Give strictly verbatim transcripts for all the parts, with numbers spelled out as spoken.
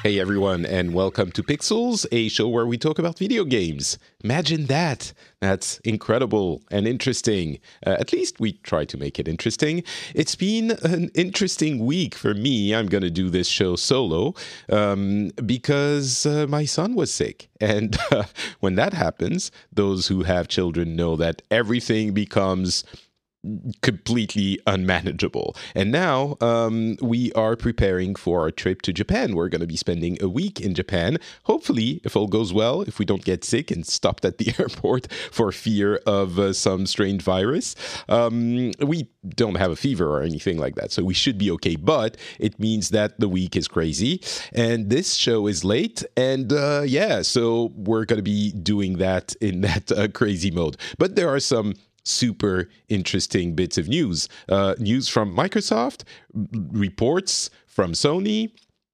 Hey everyone, and welcome to Pixels, a show where we talk about video games. Imagine that. That's incredible and interesting. Uh, at least we try to make it interesting. It's been an interesting week for me. I'm going to do this show solo um, because uh, my son was sick. And uh, when that happens, those who have children know that everything becomes completely unmanageable. And now um, we are preparing for our trip to Japan. We're going to be spending a week in Japan. Hopefully, if all goes well, if we don't get sick and stopped at the airport for fear of uh, some strange virus. Um, we don't have a fever or anything like that, so we should be okay. But it means that the week is crazy. And this show is late. And uh, yeah, so we're going to be doing that in that uh, crazy mode. But there are some super interesting bits of news. Uh, news from Microsoft, reports from Sony,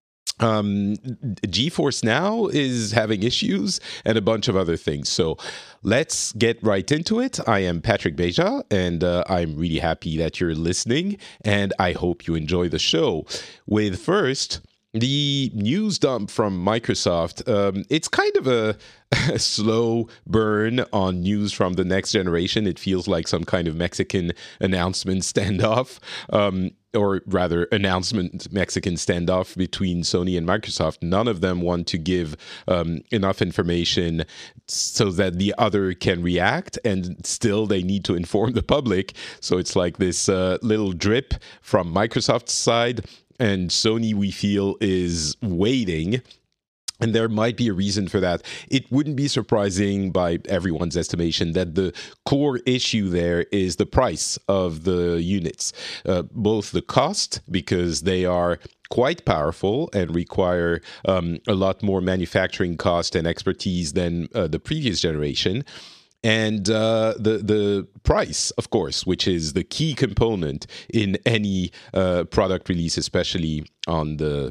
um, GeForce Now is having issues, and a bunch of other things. So let's get right into it. I am Patrick Beja, and uh, I'm really happy that you're listening, and I hope you enjoy the show. With first, the news dump from Microsoft. Um, it's kind of a, a slow burn on news from the next generation. It feels like some kind of Mexican announcement standoff, um, or rather announcement Mexican standoff between Sony and Microsoft. None of them want to give um, enough information so that the other can react, and still they need to inform the public. So it's like this uh, little drip from Microsoft's side. And Sony, we feel, is waiting. And there might be a reason for that. It wouldn't be surprising by everyone's estimation that the core issue there is the price of the units. Uh, both the cost, because they are quite powerful and require um, a lot more manufacturing cost and expertise than uh, the previous generation. And uh, the the price, of course, which is the key component in any uh, product release, especially on the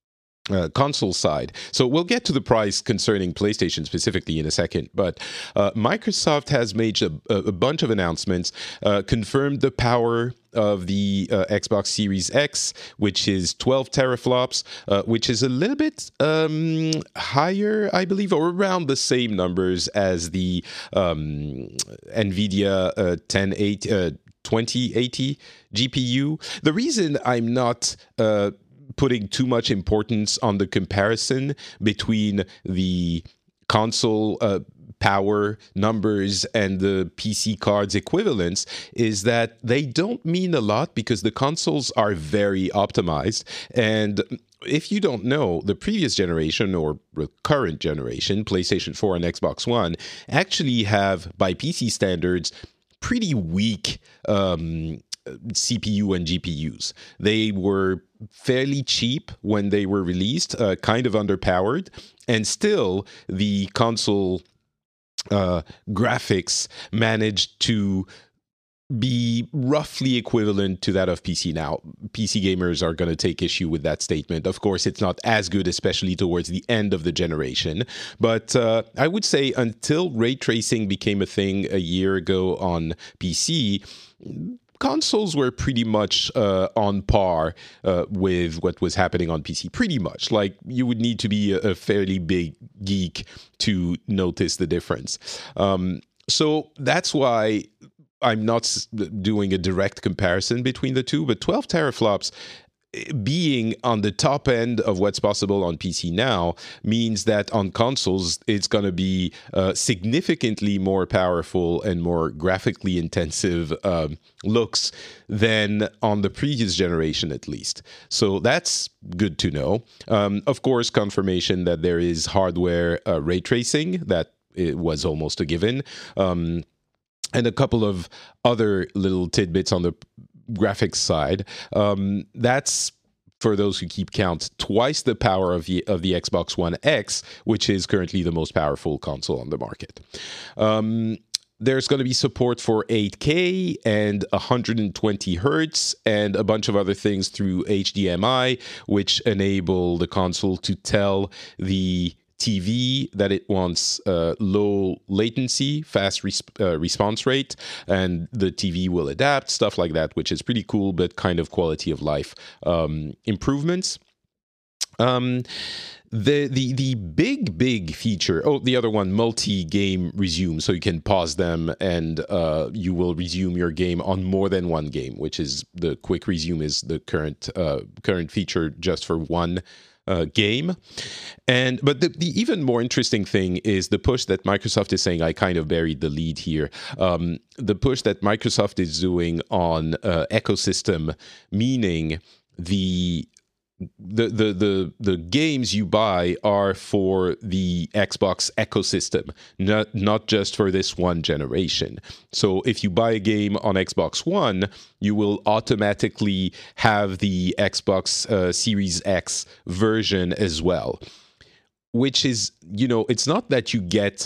Uh, console side. So we'll get to the price concerning PlayStation specifically in a second, but uh, Microsoft has made a, a bunch of announcements, uh, confirmed the power of the uh, Xbox Series X, which is twelve teraflops, uh, which is a little bit um, higher, I believe, or around the same numbers as the um, NVIDIA uh, ten eighty, uh, twenty eighty G P U. The reason I'm not uh, putting too much importance on the comparison between the console uh, power numbers and the P C cards equivalents is that they don't mean a lot, because the consoles are very optimized. And if you don't know, the previous generation or the current generation, PlayStation four and Xbox One, actually have, by P C standards, pretty weak um, C P U and G P Us. They were fairly cheap when they were released, uh, kind of underpowered, and still the console uh, graphics managed to be roughly equivalent to that of P C. Now, P C gamers are going to take issue with that statement. Of course, it's not as good, especially towards the end of the generation. But uh, I would say until ray tracing became a thing a year ago on P C, consoles were pretty much uh, on par uh, with what was happening on P C. Pretty much. Like, you would need to be a, a fairly big geek to notice the difference. Um, so that's why I'm not doing a direct comparison between the two, but twelve teraflops being on the top end of what's possible on P C now means that on consoles, it's going to be uh, significantly more powerful and more graphically intensive um, looks than on the previous generation, at least. So that's good to know. Um, of course, confirmation that there is hardware uh, ray tracing, that it was almost a given. Um, and a couple of other little tidbits on the graphics side. Um, that's, for those who keep count, twice the power of the of the Xbox One X, which is currently the most powerful console on the market. Um, there's going to be support for eight K and one hundred twenty hertz and a bunch of other things through H D M I, which enable the console to tell the T V that it wants uh, low latency, fast res- uh, response rate, and the T V will adapt, stuff like that, which is pretty cool, but kind of quality of life um, improvements. Um, the the the big big feature. Oh, the other one, multi-game resume, so you can pause them and uh, you will resume your game on more than one game. Which is the quick resume is the current uh, current feature just for one uh, game. And but the, the even more interesting thing is the push that Microsoft is saying. I kind of buried the lead here. Um, the push that Microsoft is doing on uh, ecosystem, meaning the The, the the the games you buy are for the Xbox ecosystem, not not just for this one generation. So if you buy a game on Xbox One, you will automatically have the Xbox uh, Series X version as well, which is, you know, it's not that you get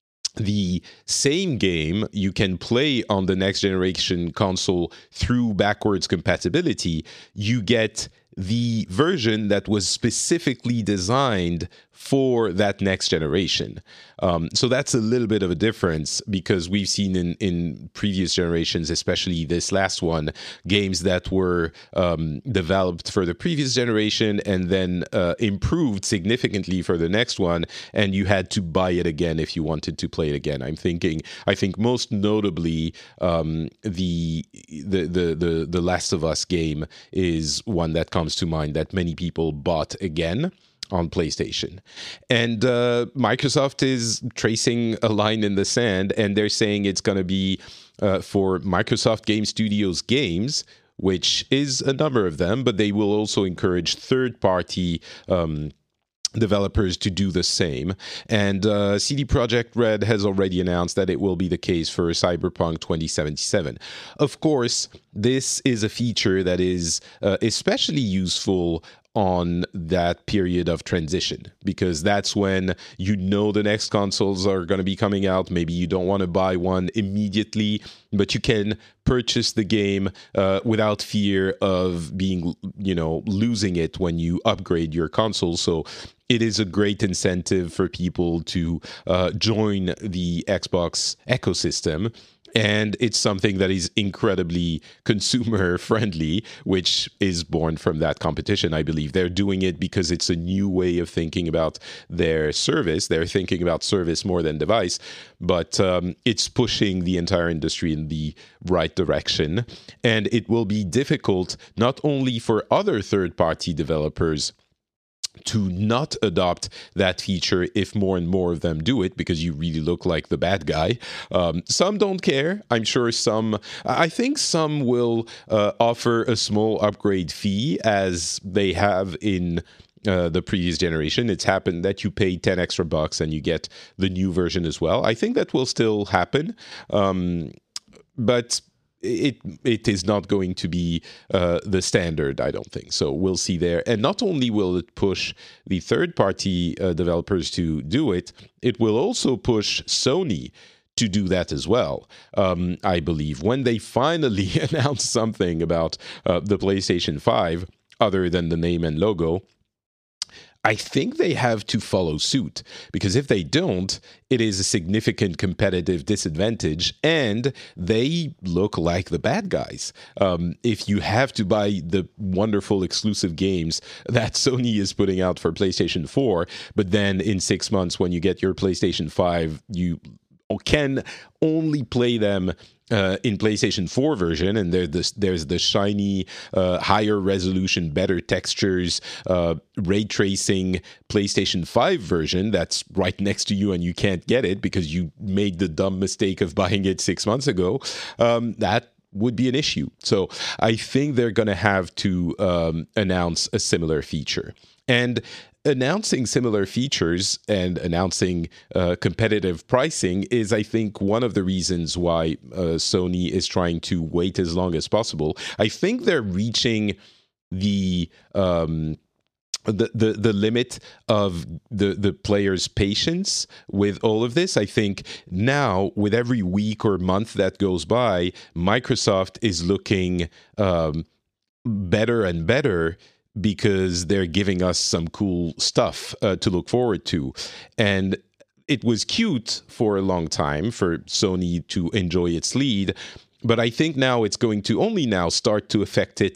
the same game you can play on the next generation console through backwards compatibility. You get the version that was specifically designed for that next generation. Um, so that's a little bit of a difference, because we've seen in, in previous generations, especially this last one, games that were um, developed for the previous generation and then uh, improved significantly for the next one, and you had to buy it again if you wanted to play it again. I'm thinking, I think most notably, um, the, the the the the Last of Us game is one that comes to mind that many people bought again on PlayStation. And uh, Microsoft is tracing a line in the sand, and they're saying it's going to be uh, for Microsoft Game Studios games, which is a number of them, but they will also encourage third-party um, developers to do the same. And uh, C D Projekt Red has already announced that it will be the case for Cyberpunk twenty seventy-seven. Of course, this is a feature that is uh, especially useful on that period of transition, because that's when you know the next consoles are going to be coming out. Maybe you don't want to buy one immediately, but you can purchase the game uh, without fear of being, you know, losing it when you upgrade your console. So it is a great incentive for people to uh, join the Xbox ecosystem. And it's something that is incredibly consumer friendly, which is born from that competition, I believe. They're doing it because it's a new way of thinking about their service. They're thinking about service more than device, but um, it's pushing the entire industry in the right direction. And it will be difficult not only for other third-party developers to not adopt that feature if more and more of them do it, because you really look like the bad guy. Um, some don't care. I'm sure some, I think some will uh, offer a small upgrade fee, as they have in uh, the previous generation. It's happened that you pay ten extra bucks and you get the new version as well. I think that will still happen. Um, but It it is not going to be uh, the standard, I don't think. So we'll see there. And not only will it push the third-party uh, developers to do it, it will also push Sony to do that as well, um, I believe. When they finally announce something about uh, the PlayStation five, other than the name and logo, I think they have to follow suit, because if they don't, it is a significant competitive disadvantage, and they look like the bad guys. Um, if you have to buy the wonderful exclusive games that Sony is putting out for PlayStation four, but then in six months when you get your PlayStation five, you can only play them Uh, in PlayStation four version, and there's the, there's the shiny, uh, higher resolution, better textures, uh, ray tracing PlayStation five version that's right next to you, and you can't get it because you made the dumb mistake of buying it six months ago. Um, that would be an issue. So I think they're going to have to um, announce a similar feature. And announcing similar features and announcing uh, competitive pricing is, I think, one of the reasons why uh, Sony is trying to wait as long as possible. I think they're reaching the um, the, the the limit of the the players' patience with all of this. I think now, with every week or month that goes by, Microsoft is looking um, better and better, because they're giving us some cool stuff uh, to look forward to. And it was cute for a long time for Sony to enjoy its lead, but I think now it's going to only now start to affect it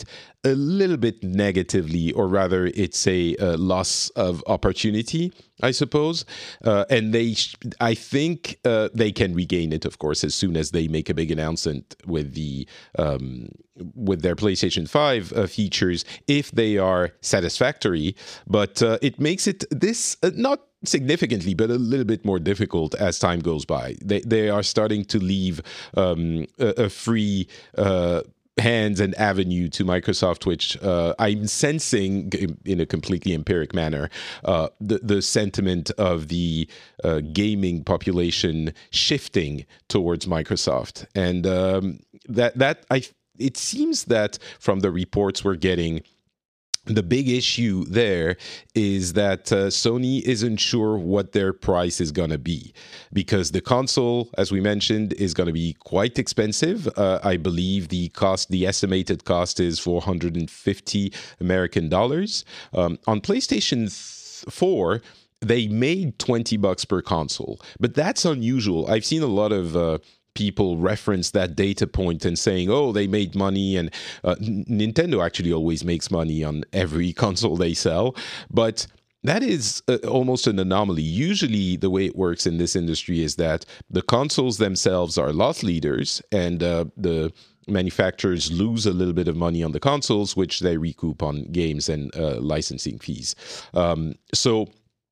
a little bit negatively, or rather, it's a, uh loss of opportunity, I suppose. Uh, and they, sh- I think, uh, they can regain it, of course, as soon as they make a big announcement with the um, with their PlayStation five uh, features, if they are satisfactory. But uh, it makes it this uh, not significantly, but a little bit more difficult as time goes by. They they are starting to leave um, a, a free. Uh, hands and avenue to Microsoft, which uh, I'm sensing in a completely empiric manner, uh, the, the sentiment of the uh, gaming population shifting towards Microsoft. And um, that, that I, it seems that from the reports we're getting, the big issue there is that uh, Sony isn't sure what their price is going to be, because the console, as we mentioned, is going to be quite expensive. Uh, I believe the cost, the estimated cost is four hundred fifty American dollars. Um, on PlayStation four, they made twenty bucks per console, but that's unusual. I've seen a lot of uh, people reference that data point and saying, oh, they made money. And uh, N- Nintendo actually always makes money on every console they sell. But that is uh, almost an anomaly. Usually the way it works in this industry is that the consoles themselves are loss leaders, and uh, the manufacturers lose a little bit of money on the consoles, which they recoup on games and uh, licensing fees. Um, so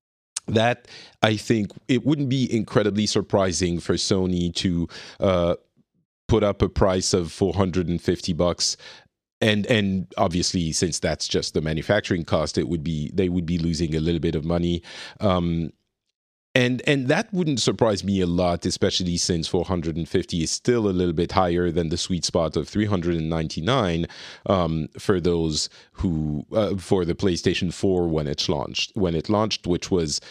that, I think, it wouldn't be incredibly surprising for Sony to uh, put up a price of four hundred fifty bucks. And and obviously, since that's just the manufacturing cost, it would be they would be losing a little bit of money. Um, and and that wouldn't surprise me a lot, especially since four hundred fifty is still a little bit higher than the sweet spot of three hundred ninety-nine um, for those who uh, for the PlayStation four when it launched when it launched, which was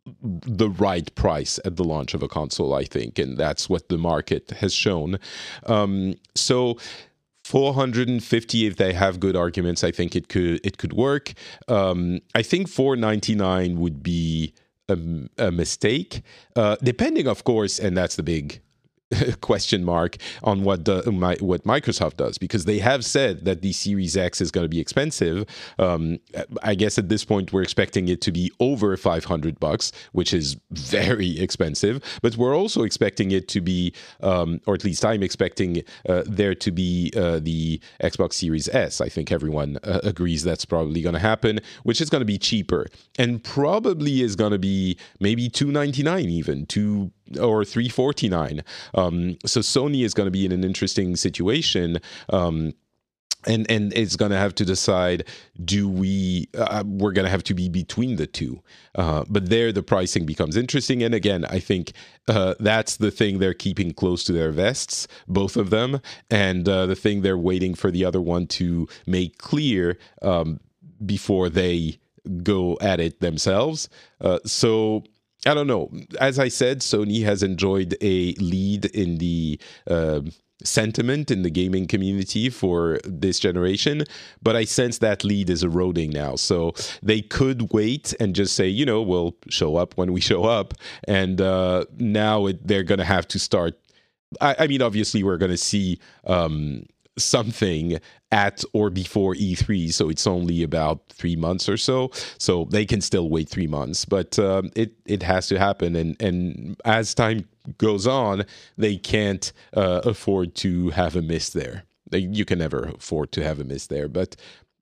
the right price at the launch of a console, I think, and that's what the market has shown. Um, so. four hundred fifty, if they have good arguments, I think it could it could work. Um, I think four ninety-nine would be a, a mistake, uh, depending, of course, and that's the big question mark on what the, my, what Microsoft does, because they have said that the Series X is going to be expensive. Um, I guess at this point we're expecting it to be over five hundred bucks, which is very expensive. But we're also expecting it to be, um, or at least I'm expecting uh, there to be uh, the Xbox Series S. I think everyone uh, agrees that's probably going to happen, which is going to be cheaper and probably is going to be maybe two ninety-nine, even two or three forty-nine. Um, so Sony is going to be in an interesting situation. Um, and and it's going to have to decide, do we uh, we're going to have to be between the two, uh, but there the pricing becomes interesting. And again, I think uh, that's the thing they're keeping close to their vests, both of them, and uh, the thing they're waiting for the other one to make clear um, before they go at it themselves. Uh, so I don't know. As I said, Sony has enjoyed a lead in the uh, sentiment in the gaming community for this generation, but I sense that lead is eroding now. So they could wait and just say, you know, we'll show up when we show up. And uh, now it, they're going to have to start. I, I mean, obviously, we're going to see um, something at or before E three, so it's only about three months or so. So they can still wait three months, but um, it it has to happen. And and as time goes on, they can't uh, afford to have a miss there. They, you can never afford to have a miss there, but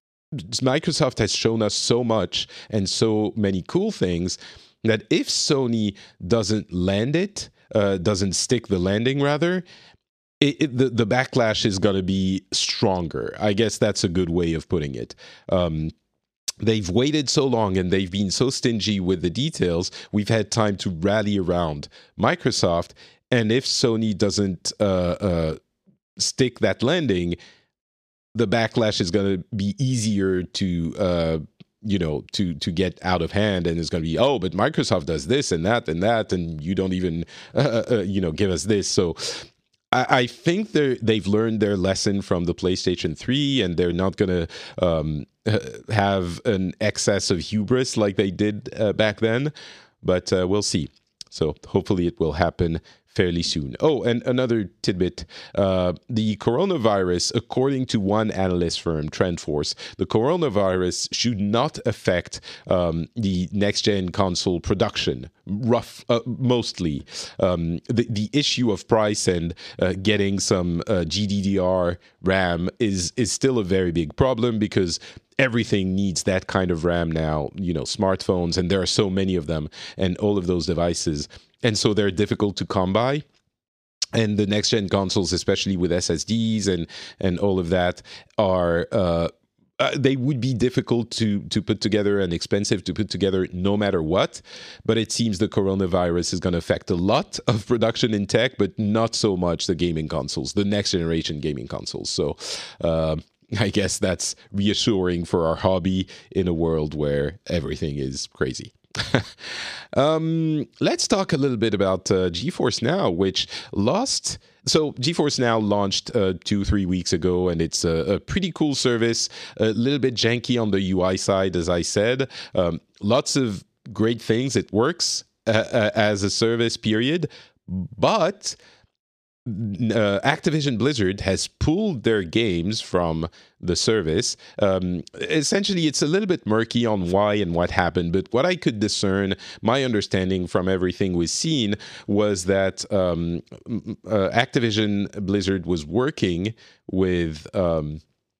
Microsoft has shown us so much and so many cool things that if Sony doesn't land it, uh, doesn't stick the landing rather, It, it, the, the backlash is going to be stronger. I guess that's a good way of putting it. Um, they've waited so long and they've been so stingy with the details. We've had time to rally around Microsoft. And if Sony doesn't uh, uh, stick that landing, the backlash is going to be easier to... Uh, you know, to to get out of hand, and it's going to be, oh, but Microsoft does this and that and that, and you don't even, uh, uh, you know, give us this. So I think they they've learned their lesson from the PlayStation three, and they're not going to um, have an excess of hubris like they did uh, back then. But uh, we'll see. So hopefully it will happen fairly soon. Oh, and another tidbit. Uh, the coronavirus, according to one analyst firm, TrendForce, the coronavirus should not affect um, the next-gen console production, rough, uh, mostly. Um, the, the issue of price and uh, getting some uh, G D D R RAM is, is still a very big problem because everything needs that kind of RAM now, you know, smartphones, and there are so many of them, and all of those devices. And so they're difficult to come by. And the next-gen consoles, especially with S S Ds and, and all of that, are... Uh, Uh, they would be difficult to to put together and expensive to put together no matter what. But it seems the coronavirus is going to affect a lot of production in tech, but not so much the gaming consoles, the next generation gaming consoles. So uh, I guess that's reassuring for our hobby in a world where everything is crazy. um, let's talk a little bit about uh, GeForce Now, which lost... So GeForce Now launched uh, two, three weeks ago, and it's a, a pretty cool service, a little bit janky on the U I side, as I said. Um, lots of great things. It works uh, uh, as a service, period. But uh, Activision Blizzard has pulled their games from the service. Um, essentially, it's a little bit murky on why and what happened, but what I could discern, my understanding from everything we've seen, was that um, uh, Activision Blizzard was working with... Um,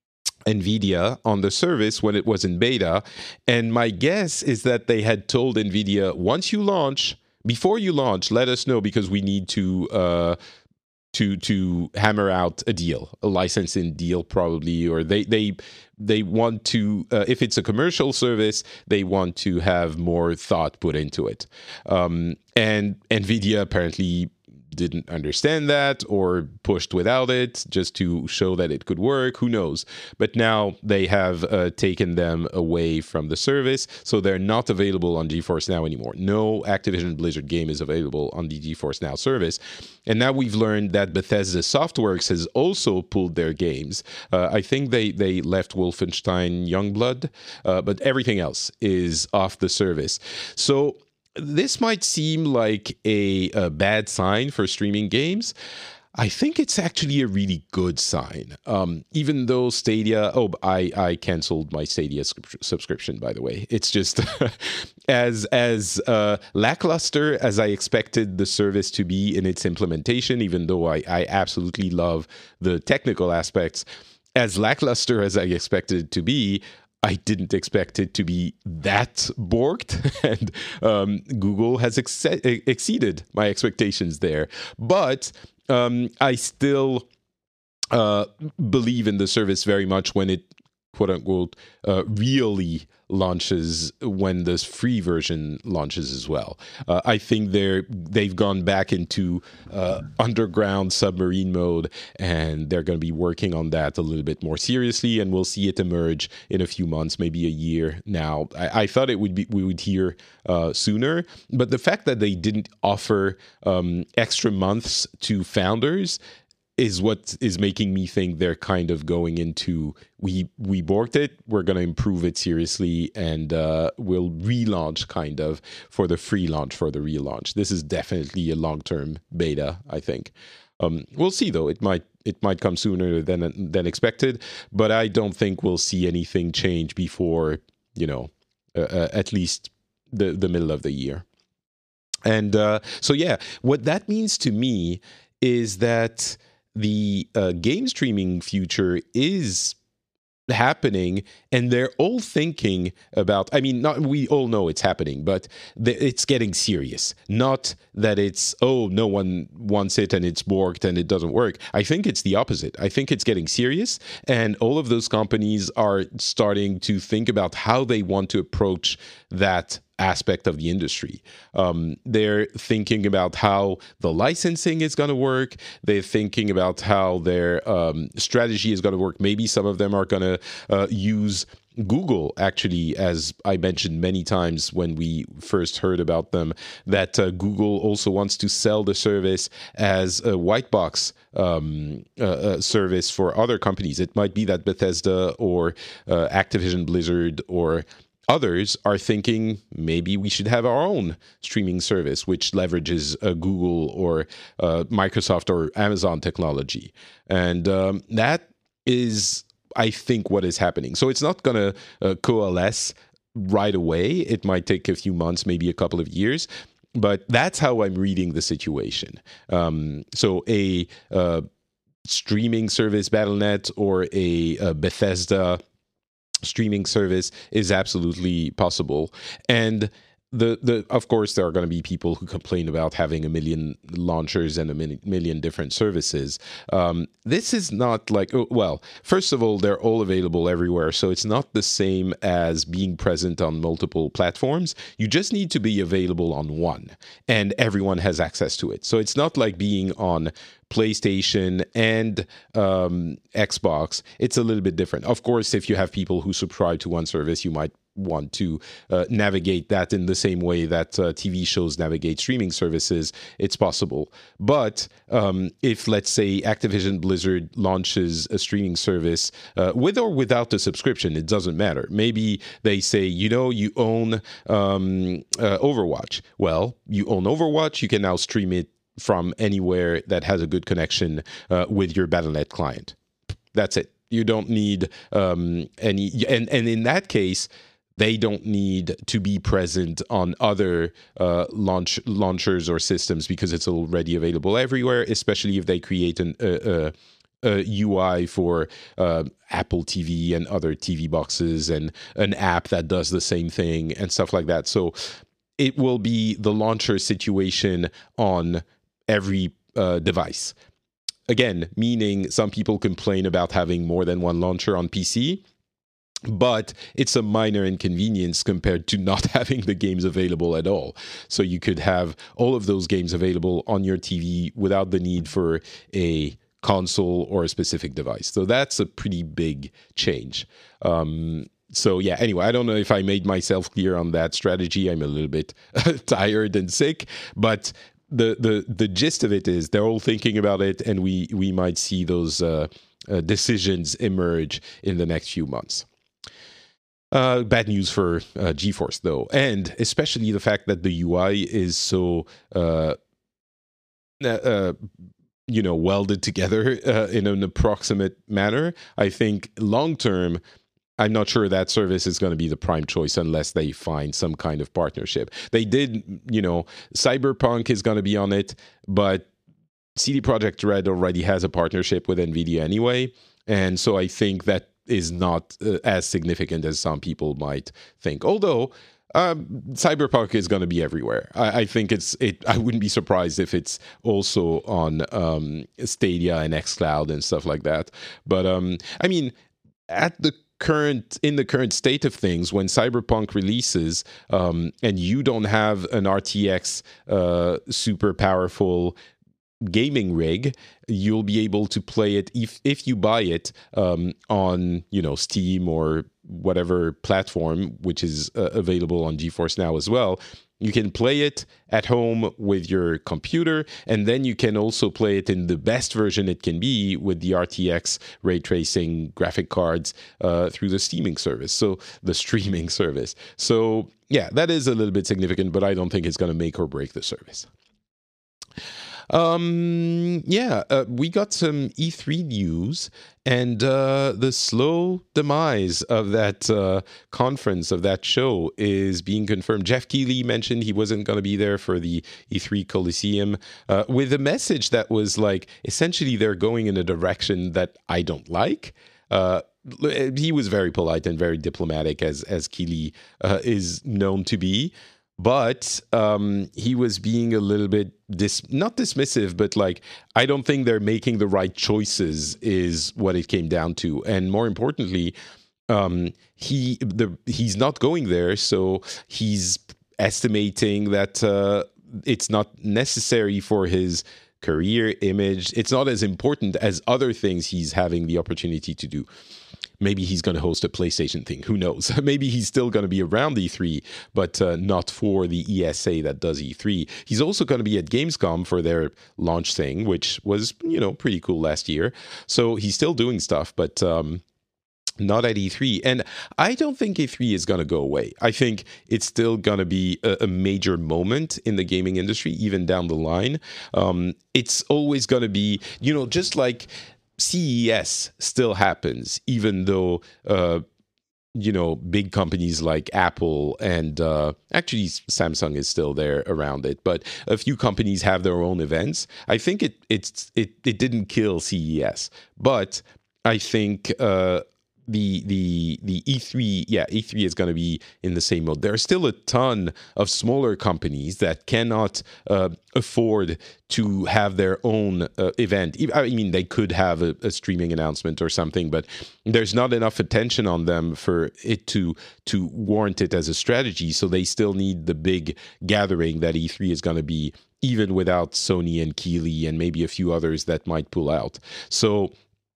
NVIDIA on the service when it was in beta. And my guess is that they had told NVIDIA, once you launch, before you launch, let us know because we need to... Uh, to to hammer out a deal, a licensing deal probably, or they they they want to, uh, if it's a commercial service, they want to have more thought put into it. Um, and NVIDIA apparently didn't understand that or pushed without it just to show that it could work. Who knows? But now they have uh, taken them away from the service, so they're not available on GeForce Now anymore. No Activision Blizzard game is available on the GeForce Now service. And now we've learned that Bethesda Softworks has also pulled their games. Uh, I think they, they left Wolfenstein Youngblood, uh, but everything else is off the service. So this might seem like a, a bad sign for streaming games. I think it's actually a really good sign. Um, even though Stadia, oh, I, I canceled my Stadia subscription, by the way. It's just as as uh, lackluster as I expected the service to be in its implementation, even though I, I absolutely love the technical aspects, as lackluster as I expected it to be, I didn't expect it to be that borked, and um, Google has ex- exceeded my expectations there. But um, I still uh, believe in the service very much when it, quote unquote, uh, really launches, when the free version launches as well. Uh, I think they're they've gone back into uh, underground submarine mode, and they're going to be working on that a little bit more seriously, and we'll see it emerge in a few months, maybe a year now. I, I thought it would be we would hear uh, sooner, but the fact that they didn't offer um, extra months to founders is what is making me think they're kind of going into, we we borked it, we're going to improve it seriously, and uh, we'll relaunch kind of for the free launch, for the relaunch. This is definitely a long-term beta, I think. Um, we'll see, though. It might it might come sooner than than expected, but I don't think we'll see anything change before, you know, uh, uh, at least the, the middle of the year. And uh, so, yeah, what that means to me is that the uh, game streaming future is happening, and they're all thinking about, I mean, not we all know it's happening, but th- it's getting serious. Not that it's, oh, no one wants it and it's borked and it doesn't work. I think it's the opposite. I think it's getting serious, and all of those companies are starting to think about how they want to approach that aspect of the industry. Um, they're thinking about how the licensing is going to work. They're thinking about how their um, strategy is going to work. Maybe some of them are going to uh, use Google, actually, as I mentioned many times when we first heard about them, that uh, Google also wants to sell the service as a white box um, uh, uh, service for other companies. It might be that Bethesda or uh, Activision Blizzard or others are thinking maybe we should have our own streaming service, which leverages uh, Google or uh, Microsoft or Amazon technology. And um, that is, I think, what is happening. So it's not going to uh, coalesce right away. It might take a few months, maybe a couple of years. But that's how I'm reading the situation. Um, so a uh, streaming service, Battle dot net, or a, a Bethesda streaming service is absolutely possible. And the the of course there are going to be people who complain about having a million launchers and a million, million different services. Um, this is not like, oh, well, first of all, they're all available everywhere, so it's not the same as being present on multiple platforms. You just need to be available on one, and everyone has access to it. So it's not like being on PlayStation and um, Xbox. It's a little bit different. Of course, if you have people who subscribe to one service, you might want to uh, navigate that in the same way that uh, T V shows navigate streaming services. It's possible. But um, if, let's say, Activision Blizzard launches a streaming service uh, with or without a subscription, it doesn't matter. Maybe they say, you know, you own um, uh, Overwatch. Well, you own Overwatch. You can now stream it from anywhere that has a good connection uh, with your Battle dot net client. That's it. You don't need um, any... And, and in that case, they don't need to be present on other uh, launch launchers or systems because it's already available everywhere, especially if they create an, uh, uh, a U I for uh, Apple T V and other T V boxes and an app that does the same thing and stuff like that. So it will be the launcher situation on every uh, device. Again, meaning some people complain about having more than one launcher on P C, but it's a minor inconvenience compared to not having the games available at all. So you could have all of those games available on your T V without the need for a console or a specific device. So that's a pretty big change. Um, so yeah, anyway, I don't know if I made myself clear on that strategy. I'm a little bit tired and sick, but the, the, the gist of it is they're all thinking about it, and we, we might see those uh, uh, decisions emerge in the next few months. Uh, bad news for uh, GeForce, though, and especially the fact that the U I is so, uh, uh, you know, welded together uh, in an approximate manner. I think long term, I'm not sure that service is going to be the prime choice unless they find some kind of partnership. They did, you know, Cyberpunk is going to be on it, but C D Projekt Red already has a partnership with NVIDIA anyway, and so I think that is not uh, as significant as some people might think. Although um, Cyberpunk is going to be everywhere. I, I think it's it. I wouldn't be surprised if it's also on um, Stadia and xCloud and stuff like that. But um, I mean, at the current in the current state of things, when Cyberpunk releases um, and you don't have an R T X uh, super powerful gaming rig, you'll be able to play it if if you buy it um, on, you know, Steam or whatever platform, which is uh, available on GeForce Now as well. You can play it at home with your computer, and then you can also play it in the best version it can be with the R T X ray tracing graphic cards uh, through the streaming service. So the streaming service. So yeah, that is a little bit significant, but I don't think it's going to make or break the service. Um, yeah, uh, we got some E three news, and uh, the slow demise of that uh, conference, of that show, is being confirmed. Jeff Keighley mentioned he wasn't going to be there for the E three Coliseum uh, with a message that was like, essentially, they're going in a direction that I don't like. Uh, he was very polite and very diplomatic, as, as Keighley uh, is known to be. But um, he was being a little bit, dis- not dismissive, but like, I don't think they're making the right choices is what it came down to. And more importantly, um, he the he's not going there, so he's estimating that uh, it's not necessary for his career image. It's not as important as other things he's having the opportunity to do. Maybe he's going to host a PlayStation thing. Who knows? Maybe he's still going to be around E three, but uh, not for the E S A that does E three. He's also going to be at Gamescom for their launch thing, which was, you know, pretty cool last year. So he's still doing stuff, but um, Not at E three. And I don't think E three is going to go away. I think it's still going to be a, a major moment in the gaming industry, even down the line. Um, it's always going to be, you know, just like C E S still happens, even though, uh, you know, big companies like Apple and uh, actually Samsung is still there around it, but a few companies have their own events. I think it it's it it didn't kill C E S, but I think uh, the the the E three, yeah, E three is going to be in the same mode. There are still a ton of smaller companies that cannot uh, afford to have their own uh, event. I mean, they could have a, a streaming announcement or something, but there's not enough attention on them for it to to warrant it as a strategy. So they still need the big gathering that E three is going to be, even without Sony and Keeley and maybe a few others that might pull out. So.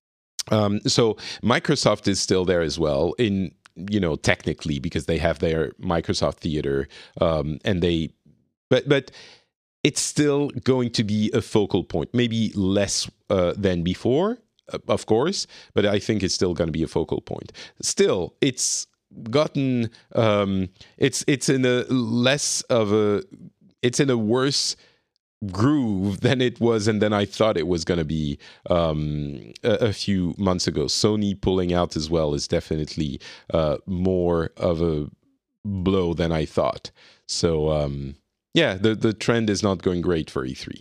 Um, so Microsoft is still there as well, in, you know, technically, because they have their Microsoft Theater, um, and they, but but it's still going to be a focal point, maybe less uh, than before, uh, of course, but I think it's still going to be a focal point. Still, it's gotten, um, it's it's in a less of a, it's in a worse groove than it was and then I thought it was going to be um, a, a few months ago. Sony pulling out as well is definitely uh, more of a blow than I thought. So um, yeah, the, the trend is not going great for E three.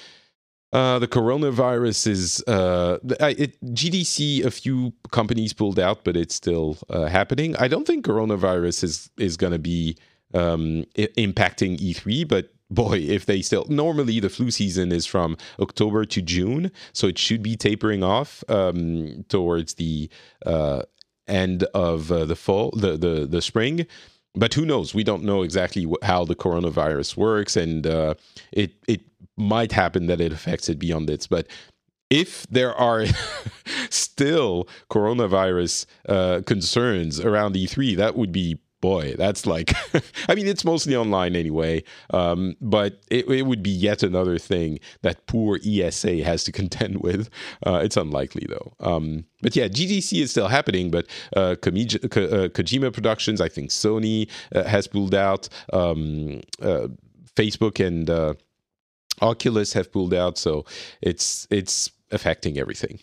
Uh, the coronavirus is uh, it, G D C. A few companies pulled out, but it's still uh, happening. I don't think coronavirus is is going to be um, I- impacting E three, but boy, if they still, normally the flu season is from October to June, so it should be tapering off um, towards the uh, end of uh, the fall, the, the the spring. But who knows? We don't know exactly wh- how the coronavirus works, and uh, it it might happen that it affects it beyond this. But if there are still coronavirus uh, concerns around E three, that would be, boy, that's like, I mean, it's mostly online anyway, um, but it, it would be yet another thing that poor E S A has to contend with. Uh, it's unlikely, though. Um, but yeah, G D C is still happening, but uh, Komij- Ko- uh, Kojima Productions, I think Sony uh, has pulled out, um, uh, Facebook and uh, Oculus have pulled out, so it's it's affecting everything.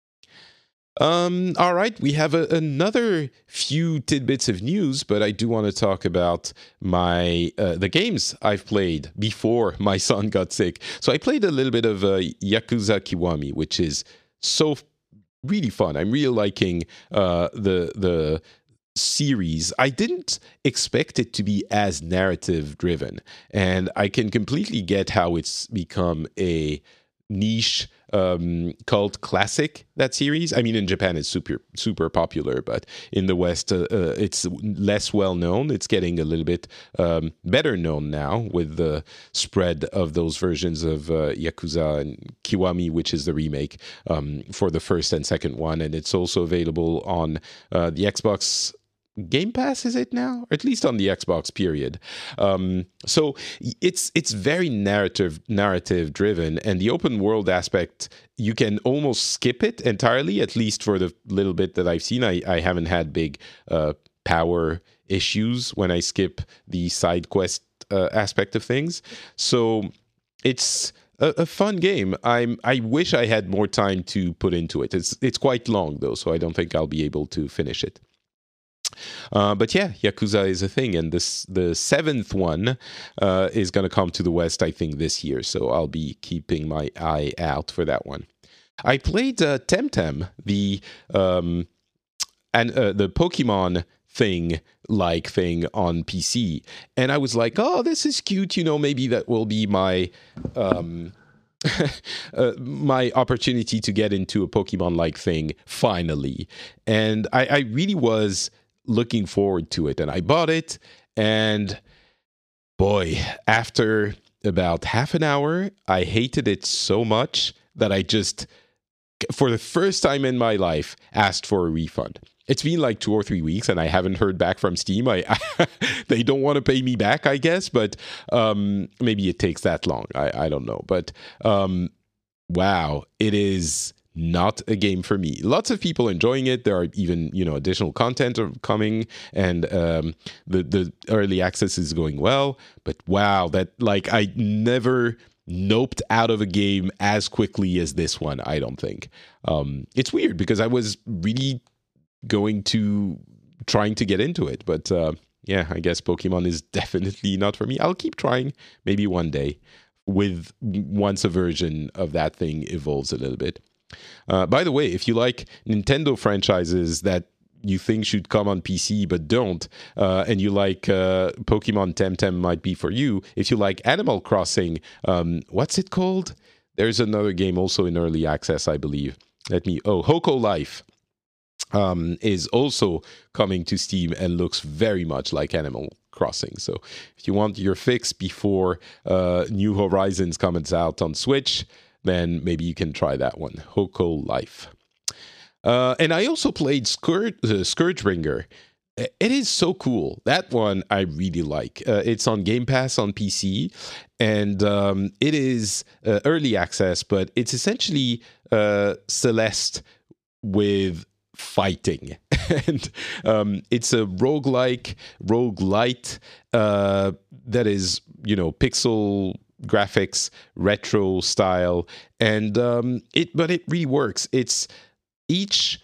Um, all right, we have a, another few tidbits of news, but I do want to talk about my uh, the games I've played before my son got sick. So I played a little bit of uh, Yakuza Kiwami, which is so f- really fun. I'm really liking uh, the the series. I didn't expect it to be as narrative driven, and I can completely get how it's become a niche um cult classic, that series. I mean, in Japan it's super super popular, but in the West uh, uh, it's less well known. It's getting a little bit um better known now with the spread of those versions of uh, Yakuza and Kiwami, which is the remake um for the first and second one, and it's also available on uh, the Xbox Game Pass, is it now? Or at least on the Xbox, period. Um, so it's it's very narrative narrative driven, and the open world aspect, you can almost skip it entirely, at least for the little bit that I've seen. I, I haven't had big uh, power issues when I skip the side quest uh, aspect of things. So it's a, a fun game. I'm I wish I had more time to put into it. It's it's quite long though, so I don't think I'll be able to finish it. Uh, but yeah, Yakuza is a thing, and this the seventh one uh, is going to come to the West, I think, this year. So I'll be keeping my eye out for that one. I played uh, Temtem, the um, and uh, the Pokemon thing like thing on P C, and I was like, oh, this is cute. You know, maybe that will be my. Um, uh, my opportunity to get into a Pokemon like thing finally, and I, I really was looking forward to it, and I bought it, and boy, after about half an hour I hated it so much that I just, for the first time in my life, asked for a refund. It's been like two or three weeks and I haven't heard back from Steam. I, I they don't want to pay me back, I guess, but um, maybe it takes that long. I, I don't know. But um, wow, it is not a game for me. Lots of people enjoying it. There are even, you know, additional content are coming, and um, the the early access is going well. But wow, that like I never noped out of a game as quickly as this one. I don't think. Um, it's weird because I was really going to trying to get into it, but uh, yeah, I guess Pokemon is definitely not for me. I'll keep trying, maybe one day, with once a version of that thing evolves a little bit. Uh, by the way, if you like Nintendo franchises that you think should come on P C but don't, uh, and you like uh, Pokemon Temtem might be for you. If you like Animal Crossing, um, what's it called? There's another game also in early access, I believe. Let me, oh, Hoko Life um, is also coming to Steam and looks very much like Animal Crossing. So if you want your fix before uh, New Horizons comes out on Switch, then maybe you can try that one, Hoko Life. Uh, and I also played Scourge, uh, Scourgebringer. It is so cool. That one I really like. Uh, it's on Game Pass on P C, and um, it is uh, early access, but it's essentially uh, Celeste with fighting. And um, it's a roguelike, roguelite uh, that is, you know, pixel graphics, retro style, and um, it but it really works. It's each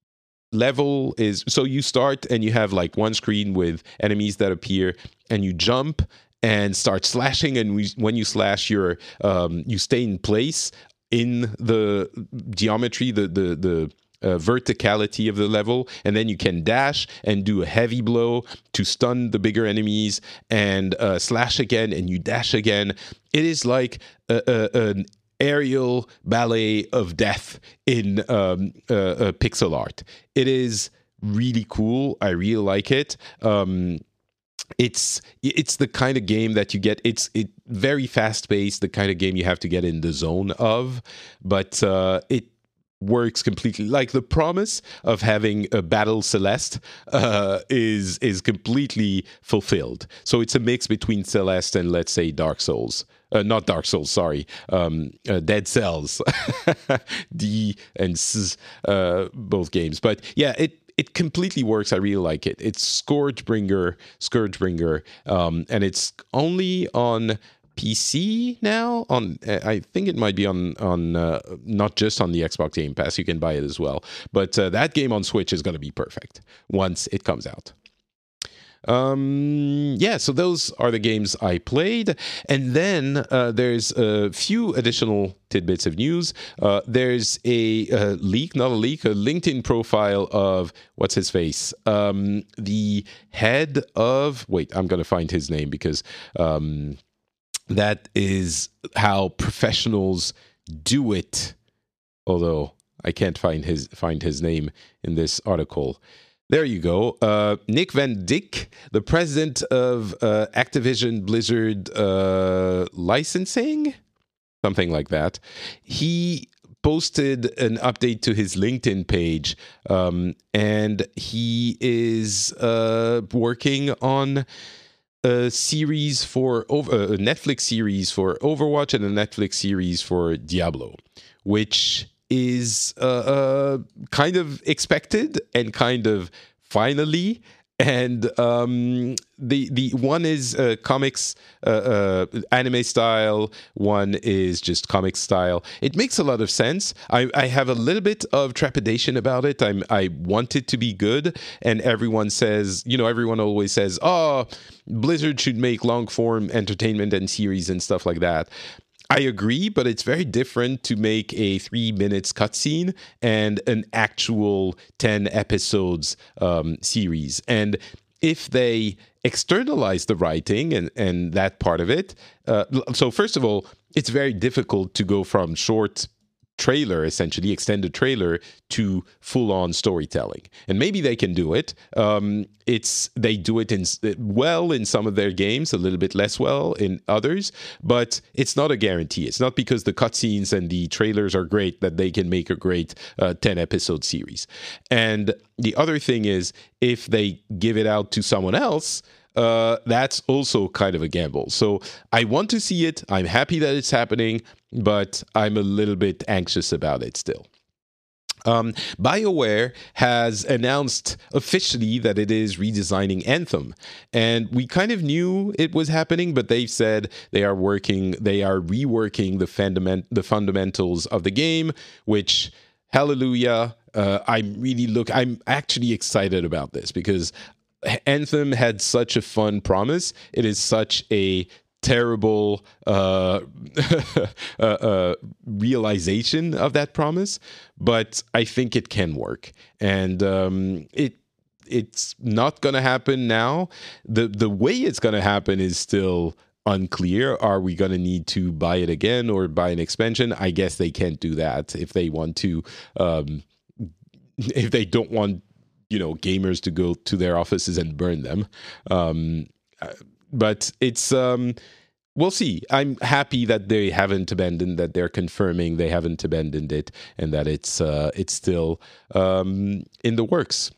level is, so you start and you have like one screen with enemies that appear, and you jump and start slashing, and we, when you slash, you're um, you stay in place in the geometry, the the the Uh, verticality of the level, and then you can dash and do a heavy blow to stun the bigger enemies, and uh, slash again, and you dash again. It is like a, a, an aerial ballet of death in um, uh, uh, pixel art. It is really cool. I really like it. Um, it's it's the kind of game that you get. It's it very fast paced. The kind of game you have to get in the zone of, but uh, it works completely. Like the promise of having a Battle Celeste uh, is is completely fulfilled. So it's a mix between Celeste and, let's say, Dark Souls. Uh, not Dark Souls, sorry. Um, uh, Dead Cells. D and S, uh, both games. But yeah, it it completely works. I really like it. It's Scourgebringer, Scourgebringer, um, and it's only on P C now. On I think it might be on on uh, not just on the Xbox Game Pass. You can buy it as well. But uh, that game on Switch is going to be perfect once it comes out. Um, yeah, so those are the games I played. And then uh, there's a few additional tidbits of news. Uh, there's a, a leak, not a leak, a LinkedIn profile of, what's his face? Um, the head of, wait, I'm going to find his name because um, that is how professionals do it. Although I can't find his find his name in this article. There you go. Uh, Nick Van Dyck, the president of uh, Activision Blizzard uh, licensing, something like that. He posted an update to his LinkedIn page, um, and he is uh, working on a series for over, a Netflix series for Overwatch and a Netflix series for Diablo, which is uh, uh, kind of expected and kind of finally. And um, the the one is uh, comics, uh, uh, anime style. One is just comic style. It makes a lot of sense. I, I have a little bit of trepidation about it. I'm I want it to be good, and everyone says, you know, everyone always says, "Oh, Blizzard should make long form entertainment and series and stuff like that." I agree, but it's very different to make a three minutes cutscene and an actual ten episodes um, series. And if they externalize the writing and, and that part of it, uh, so first of all, it's very difficult to go from short trailer, essentially extended trailer, to full-on storytelling. And maybe they can do it. Um, it's they do it in well in some of their games, a little bit less well in others, but it's not a guarantee. It's not because the cutscenes and the trailers are great that they can make a great uh, ten episode series. And the other thing is, if they give it out to someone else, Uh, that's also kind of a gamble. So I want to see it. I'm happy that it's happening, but I'm a little bit anxious about it still. Um, BioWare has announced officially that it is redesigning Anthem, and we kind of knew it was happening, but they've said they are working, they are reworking the fundament, the fundamentals of the game. Which, hallelujah! Uh, I'm really look, I'm actually excited about this because Anthem had such a fun promise. It is such a terrible uh, uh, uh, realization of that promise, but I think it can work, and um, it it's not going to happen now. the The way it's going to happen is still unclear. Are we going to need to buy it again or buy an expansion? I guess they can't do that if they want to. Um, if they don't want, you know, gamers to go to their offices and burn them. Um, but it's um, we'll see. I'm happy that they haven't abandoned, that they're confirming they haven't abandoned it, and that it's uh, it's still um, in the works.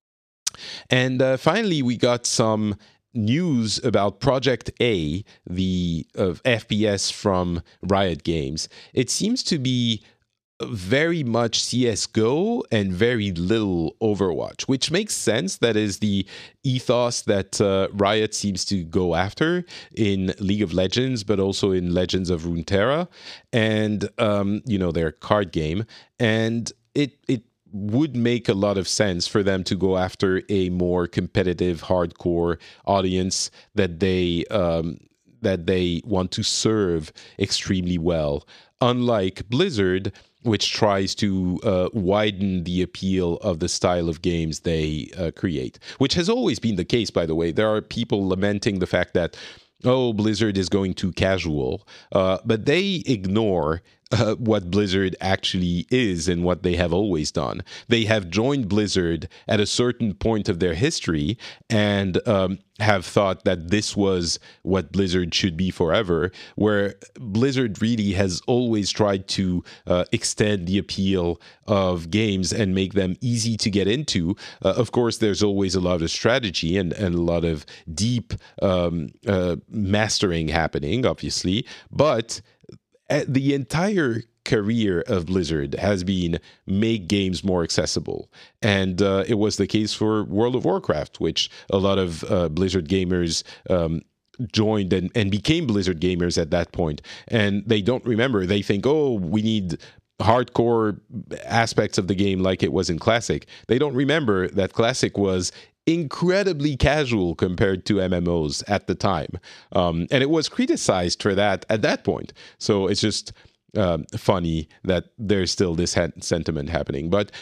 And uh, finally, we got some news about Project A, the uh, F P S from Riot Games. It seems to be very much C S G O and very little Overwatch, which makes sense. That is the ethos that uh, Riot seems to go after in League of Legends, but also in Legends of Runeterra, and um, you know, their card game. And it it would make a lot of sense for them to go after a more competitive, hardcore audience that they um, that they want to serve extremely well. Unlike Blizzard, which tries to uh, widen the appeal of the style of games they uh, create, which has always been the case, by the way. There are people lamenting the fact that, oh, Blizzard is going too casual, uh, but they ignore uh, what Blizzard actually is and what they have always done. They have joined Blizzard at a certain point of their history and um, have thought that this was what Blizzard should be forever, where Blizzard really has always tried to uh, extend the appeal of games and make them easy to get into. Uh, of course, there's always a lot of strategy and, and a lot of deep um, uh, mastering happening, obviously, but the entire career of Blizzard has been make games more accessible. And uh, it was the case for World of Warcraft, which a lot of uh, Blizzard gamers um, joined and, and became Blizzard gamers at that point. And they don't remember. They think, oh, we need hardcore aspects of the game like it was in Classic. They don't remember that Classic was incredibly casual compared to M M Os at the time. Um, and it was criticized for that at that point. So it's just um, funny that there's still this ha- sentiment happening. But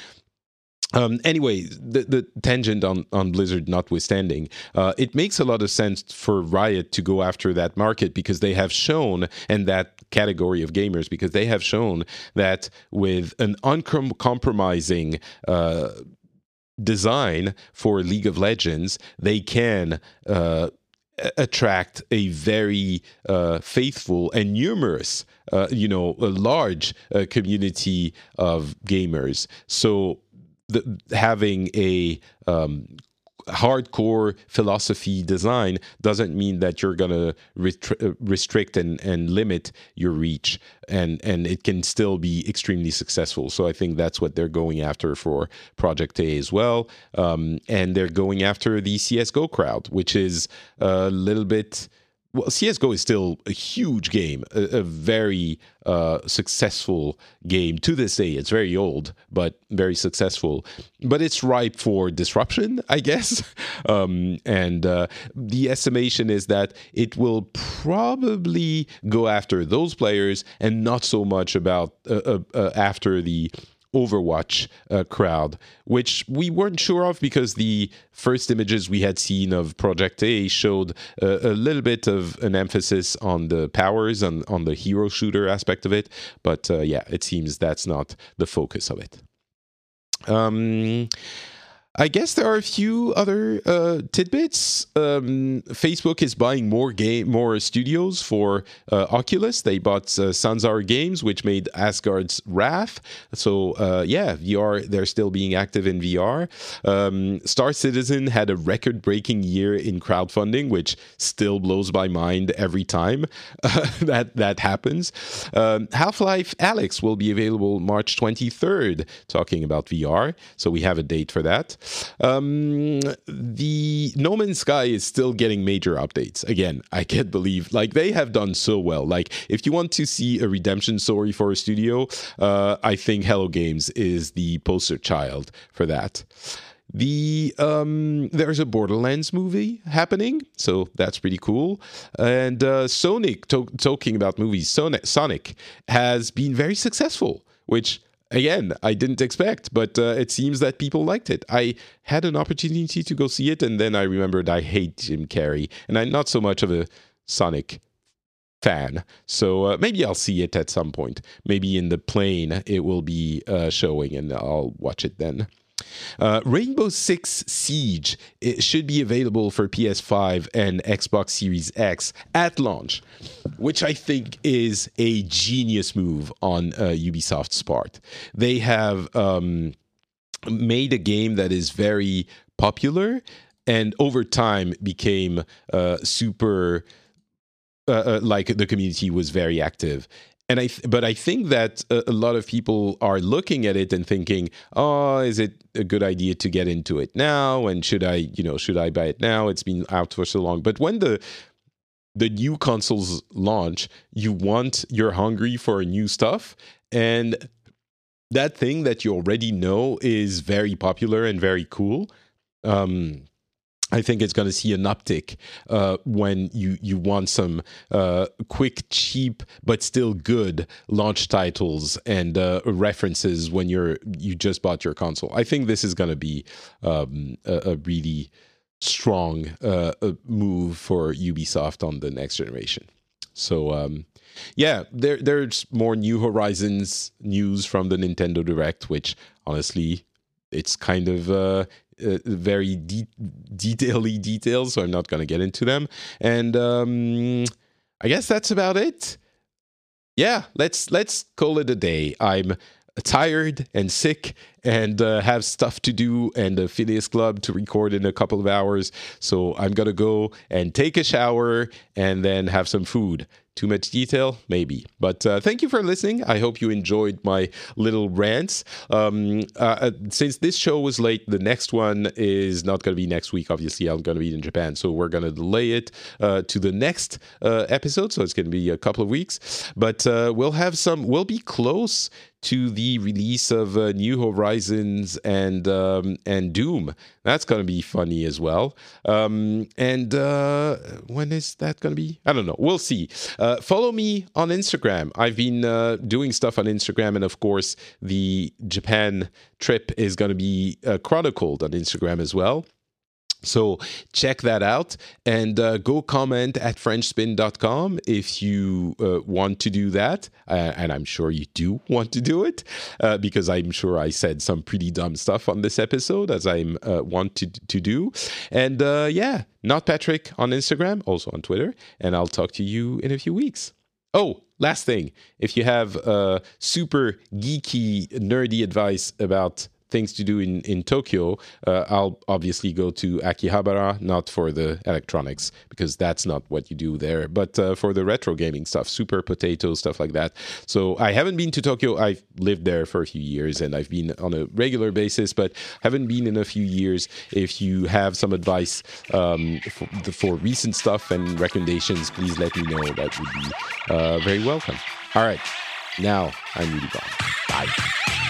um, anyway, the, the tangent on, on Blizzard notwithstanding, uh, it makes a lot of sense for Riot to go after that market because they have shown, and that category of gamers, because they have shown that with an uncompromising uh design for League of Legends, they can uh, attract a very uh, faithful and numerous, uh, you know, a large uh, community of gamers. So the, having a um, hardcore philosophy design doesn't mean that you're going to retri- restrict and, and limit your reach, and and it can still be extremely successful. So I think that's what they're going after for Project A as well. Um, and they're going after the C S G O crowd, which is a little bit... Well, C S G O is still a huge game, a, a very uh, successful game to this day. It's very old, but very successful. But it's ripe for disruption, I guess. Um, and uh, the estimation is that it will probably go after those players and not so much about uh, uh, uh, after the Overwatch uh, crowd, which we weren't sure of because the first images we had seen of Project A showed uh, a little bit of an emphasis on the powers and on the hero shooter aspect of it. But uh, yeah, it seems that's not the focus of it. Um, I guess there are a few other uh, tidbits. Um, Facebook is buying more game, more studios for uh, Oculus. They bought uh, Sanzar Games, which made Asgard's Wrath. So uh, yeah, V R. They're still being active in V R. Um, Star Citizen had a record-breaking year in crowdfunding, which still blows my mind every time uh, that that happens. Um, Half-Life Alyx will be available March twenty-third. Talking about V R, so we have a date for that. Um, the No Man's Sky is still getting major updates. Again, I can't believe, like, they have done so well. Like, if you want to see a redemption story for a studio, uh, I think Hello Games is the poster child for that. The um, there's a Borderlands movie happening, so that's pretty cool. And uh, Sonic, to- talking about movies, Sonic, Sonic has been very successful, which, again, I didn't expect, but uh, it seems that people liked it. I had an opportunity to go see it, and then I remembered I hate Jim Carrey, and I'm not so much of a Sonic fan. So uh, maybe I'll see it at some point. Maybe in the plane it will be uh, showing, and I'll watch it then. Uh, Rainbow Six Siege, it should be available for P S five and Xbox Series X at launch, which I think is a genius move on uh, Ubisoft's part. They have um, made a game that is very popular and over time became uh, super, uh, uh, like the community was very active. And I, th- but I think that a, a lot of people are looking at it and thinking, "Oh, is it a good idea to get into it now? And should I, you know, should I buy it now? It's been out for so long." But when the the new consoles launch, you want, you're hungry for new stuff, and that thing that you already know is very popular and very cool. Um, I think it's going to see an uptick uh, when you, you want some uh, quick, cheap, but still good launch titles and uh, references when you're you just bought your console. I think this is going to be um, a, a really strong uh, move for Ubisoft on the next generation. So um, yeah, there there's more New Horizons news from the Nintendo Direct, which honestly, it's kind of uh, uh, very de- detail-y details, so I'm not going to get into them. And um, I guess that's about it. Yeah, let's let's call it a day. I'm tired and sick and uh, have stuff to do and a Phileas Club to record in a couple of hours. So I'm going to go and take a shower and then have some food. Too much detail? Maybe. But uh, thank you for listening. I hope you enjoyed my little rants. Um, uh, since this show was late, the next one is not going to be next week. Obviously, I'm going to be in Japan. So we're going to delay it uh, to the next uh, episode. So it's going to be a couple of weeks. But uh, we'll have some, we'll be close to the release of uh, New Horizons and um, and Doom. That's going to be funny as well. Um, and uh, when is that going to be? I don't know. We'll see. Uh, follow me on Instagram. I've been uh, doing stuff on Instagram, and of course, the Japan trip is going to be uh, chronicled on Instagram as well. So check that out and uh, go comment at french spin dot com if you uh, want to do that. Uh, and I'm sure you do want to do it uh, because I'm sure I said some pretty dumb stuff on this episode, as I uh, want to, to do. And uh, yeah, Not Patrick on Instagram, also on Twitter. And I'll talk to you in a few weeks. Oh, last thing. If you have uh, super geeky, nerdy advice about things to do in, in Tokyo, uh, I'll obviously go to Akihabara, not for the electronics, because that's not what you do there, but uh, for the retro gaming stuff, Super Potato, stuff like that. So I haven't been to Tokyo. I've lived there for a few years, and I've been on a regular basis, but haven't been in a few years. If you have some advice um, for, for recent stuff and recommendations, please let me know. That would be uh, very welcome. All right. Now I'm really gone. Bye.